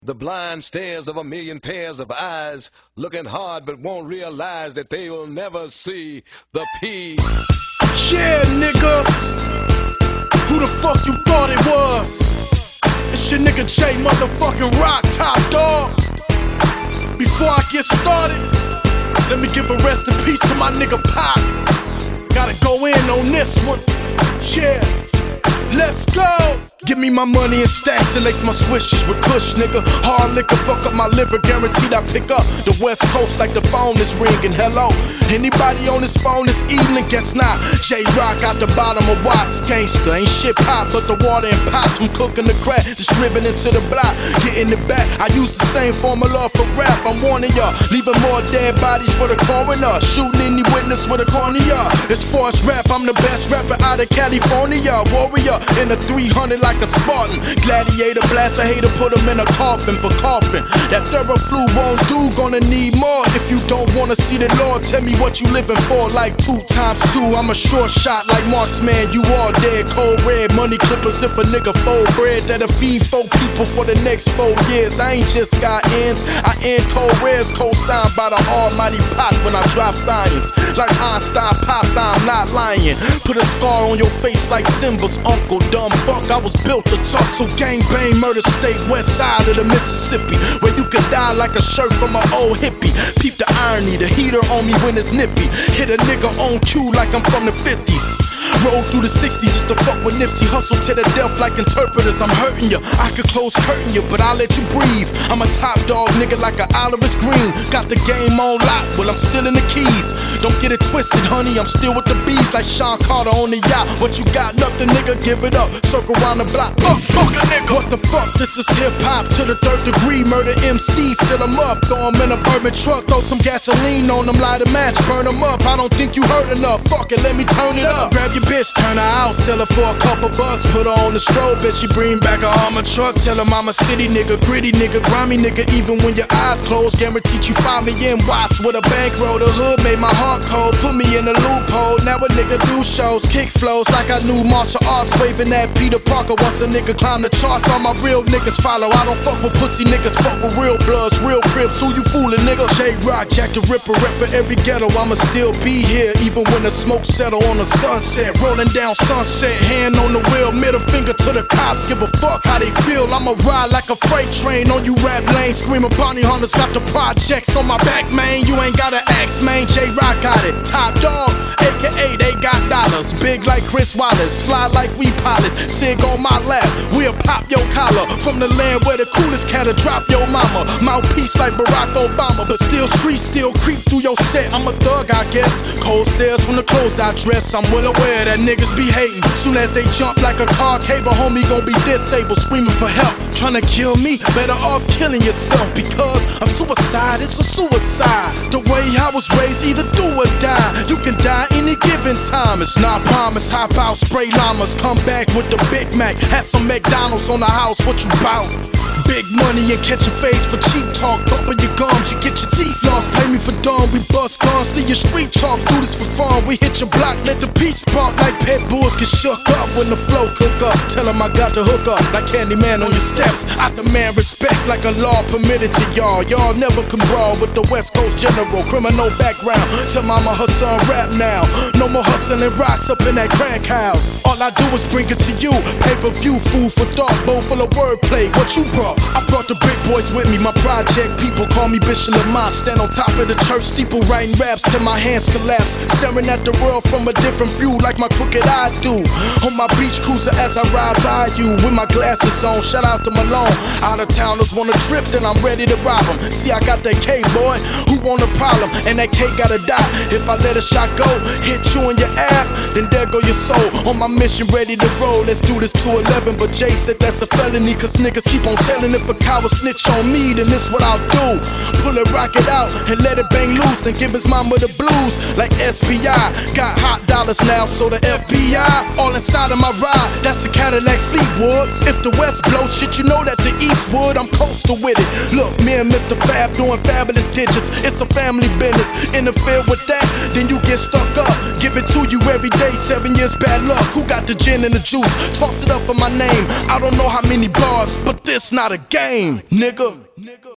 The blind stares of a million pairs of eyes, looking hard but won't realize that they will never see the P. Yeah, niggas, who the fuck you thought it was? It's your nigga J motherfucking Rock, top dog. Before I get started, let me give a rest in peace to my nigga Pop. Gotta go in on this one. Yeah, let's go. Give me my money in stacks and lace my swishes with kush, nigga. Hard liquor, fuck up my liver, guaranteed I pick up the West Coast like the phone is ringing. Hello, anybody on this phone this evening? Guess not. J-Rock out the bottom of Watts, gangster. Ain't shit pop, but the water and pots from cooking the crack, distributing to the block, getting it back. I use the same formula for rap. I'm warning y'all, leaving more dead bodies for the coroner, shooting any witness with a cornea. As far as rap, I'm the best rapper out of California. Warrior in a 300 like a Spartan. Gladiator blast a hater, put him in a coffin for coughing. That thorough flu won't do, gonna need more. If you don't wanna see the Lord, tell me what you living for. Like 2 times 2, I'm a short shot like Marksman. You all dead, cold red, money clippers. If a nigga fold bread, that'll feed 4 people for the next 4 years. I ain't just got ends, I end cold reds, co-signed by the almighty Pop when I drop science. Like Einstein pops, I'm not lying. Put a scar on your face like Simba's uncle, dumb fuck. I was built to tussle, gang bang, murder state, west side of the Mississippi, where you could die like a shirt from an old hippie. Peep the irony, the heater on me when it's nippy. Hit a nigga on cue like I'm from the 50s. Roll through the 60s just to fuck with Nipsey. Hustle to the death like interpreters. I'm hurting you, I could close curtain you, but I'll let you breathe. I'm a top dog nigga like a Oliver's Green. Got the game on lock, well I'm still in the keys. Don't get it twisted, honey, I'm still with the bees. Like Sean Carter on the yacht. What you got, nothing nigga, give it up. Circle around the block, fuck a nigga. What the fuck, this is hip hop to the 3rd degree. Murder MC, set them up. Throw them in a bourbon truck, throw some gasoline on them. Light a match, burn them up. I don't think you heard enough, fuck it, let me turn it up. Grab your bitch, turn her out, sell her for a couple bucks. Put her on the strobe, bitch, she bring back a armor truck. Tell her I'm a city nigga, gritty nigga, grimy nigga. Even when your eyes closed, guaranteed you find me in Watts with a bankroll. The hood made my heart cold, put me in a loophole. Now a nigga do shows, kick flows like I knew martial arts. Waving at Peter Parker once a nigga climb the charts. All my real niggas follow, I don't fuck with pussy niggas. Fuck with real bloods, real crips, who you fooling nigga? J-Rock, Jack the Ripper, rep for every ghetto. I'ma still be here, even when the smoke settle on the sunset. Rolling down Sunset, hand on the wheel, middle finger to the cops. Give a fuck how they feel. I'ma ride like a freight train on you rap lanes. Screaming bounty hunters got the projects on my back, man. You ain't gotta ask, man. J-Rock got it. Top dog, aka they got dollars. Big like Chris Wallace, fly like we pilots. Sig on my lap, we'll pop your collar. From the land where the coolest cat'll drop your mama. Mouthpiece like Barack Obama, but still street, still creep through your set. I'm a thug, I guess. Cold stairs from the clothes I dress. I'm well aware that niggas be hating. Soon as they jump like a car cable, homie gon' be disabled, screaming for help. Tryna kill me, better off killing yourself. Because a suicide is a suicide. The way I was raised, either do or die. You can die any given time. It's not promise. Hop out, spray llamas, come back with the Big Mac. Have some McDonald's on the house, what you bout? Big money and catch a face for cheap talk. Bumping your gums, you get your teeth lost. Play me for dumb, we bust guns, leave your street chalk. Do this for fun, we hit your block, let the peace spark. Like pet bulls get shook up when the flow cook up. Tell them I got the hook up, like Candyman on your steps. I demand respect like a law permitted to y'all. Y'all never can brawl with the West Coast general. Criminal background, tell mama her son rap now. No more hustling rocks up in that crack house. All I do is bring it to you. Pay-per-view, food for thought, bowl full of wordplay. What you brought? I brought the big boys with me, my project people call me Bishop Lamont. Stand on top of the church steeple, writing raps till my hands collapse. Staring at the world from a different view, like my crooked eye do. On my beach cruiser as I ride by you, with my glasses on. Shout out to Malone. Out of towners wanna trip, then I'm ready to rob them. See, I got that K, boy. Who want a problem? And that K gotta die. If I let a shot go, hit you in your ab, then there go your soul. On my mission, ready to roll. Let's do this to 11. But Jay said that's a felony, cause niggas keep on telling. If a coward snitch on me, then this what I'll do. Pull it, rock it out, and let it bang loose. Then give his mama the blues, like SPI. Got hot dollars now, so the FBI all inside of my ride. That's a Cadillac Fleetwood. If the West blows shit, you know that the East would. I'm coastal with it. Look, me and Mr. Fab doing fabulous digits. It's a family business. Interfere with that, then you get stuck up. Give it to you every day, 7 years bad luck. Who got the gin and the juice? Toss it up for my name. I don't know how many bars, but this not a game, nigga.